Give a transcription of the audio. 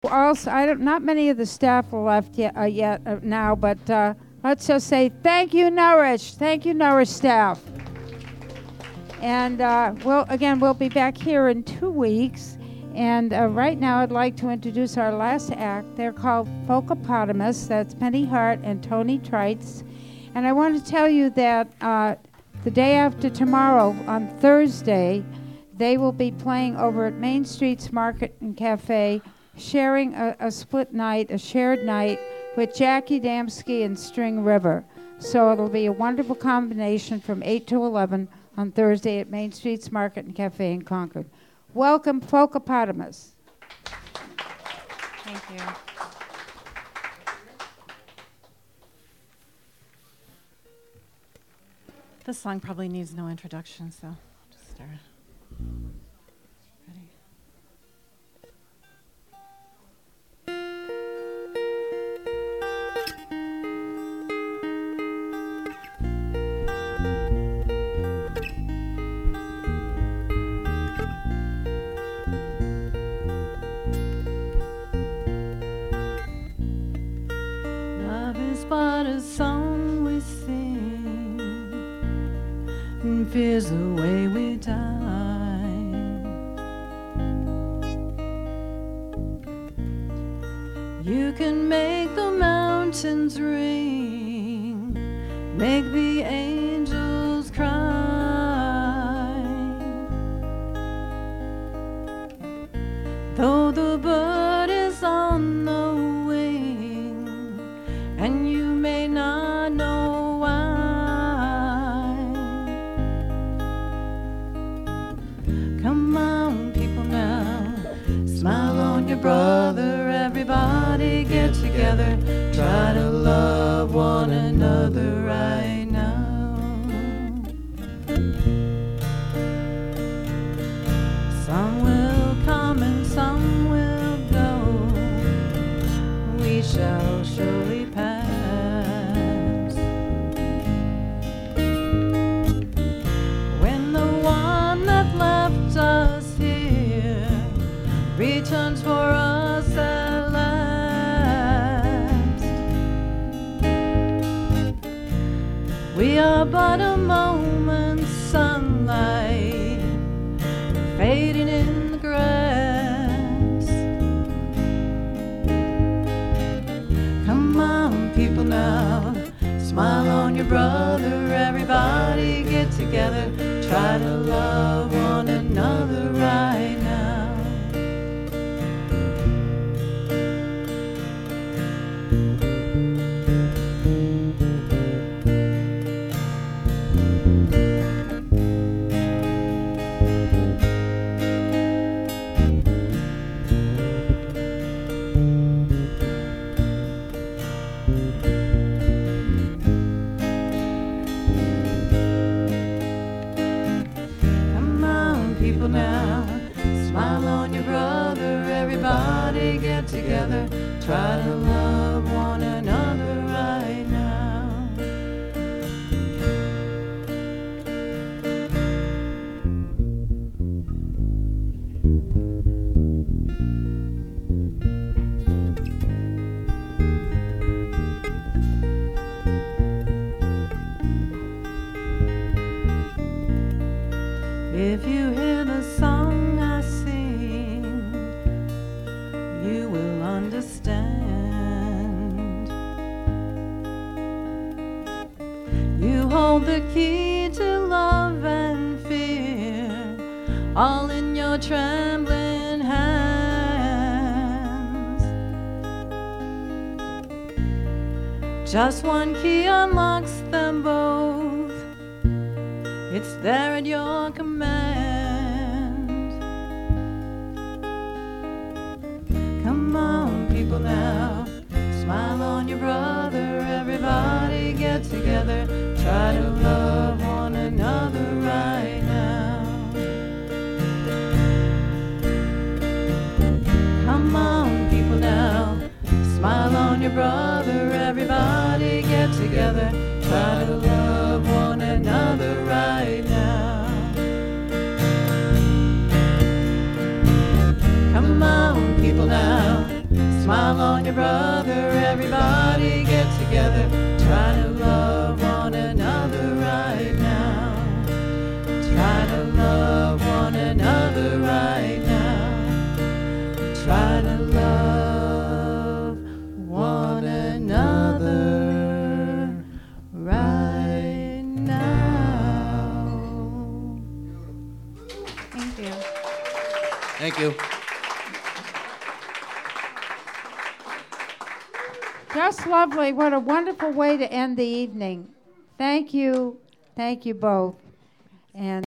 Also, not many of the staff are left now, but let's just say thank you, Norwich. Thank you, Norwich staff. And we'll be back here in 2 weeks. And right now, I'd like to introduce our last act. They're called Folkopotamus. That's Penny Hart and Tony Trites. And I want to tell you that the day after tomorrow, on Thursday, they will be playing over at Main Street's Market and Cafe, sharing a shared night with Jackie Damsky and String River. So it'll be a wonderful combination from 8 to 11 on Thursday at Main Street's Market and Cafe in Concord. Welcome, Folkopotamus. Thank you. This song probably needs no introduction, so I'll just start. Ready? Love is but a song we sing, and fears the way we die. You can make the mountains ring, make the angels cry. Though the bird is on the wing, and you may not know why. Come on, people now, smile on your brother. Everybody get together, try to love one another right now. Some will come and some will go, we shall surely pass. When the one that left us here returns for us at last, we are but a moment's sunlight fading in the grass. Come on, people now, smile on your brother. Everybody get together, try to love one another right now. Now, smile on your brother. Everybody get together, try to love one another right now. If you hear the song I sing, you will understand. You hold the key to love and fear, all in your trembling hands. Just one key unlocks them both. It's there at your command. Come on, people now, smile on your brother. Everybody get together, try to love one another right now. Come on, people now, smile on your brother. Everybody get together, try to love one another right now. Come on, people now, Smile on your brother, everybody get together. Try to love one another right now. Try to love one another right now. Try to love one another right now. Thank you. Thank you. Just lovely. What a wonderful way to end the evening. Thank you. Thank you both. And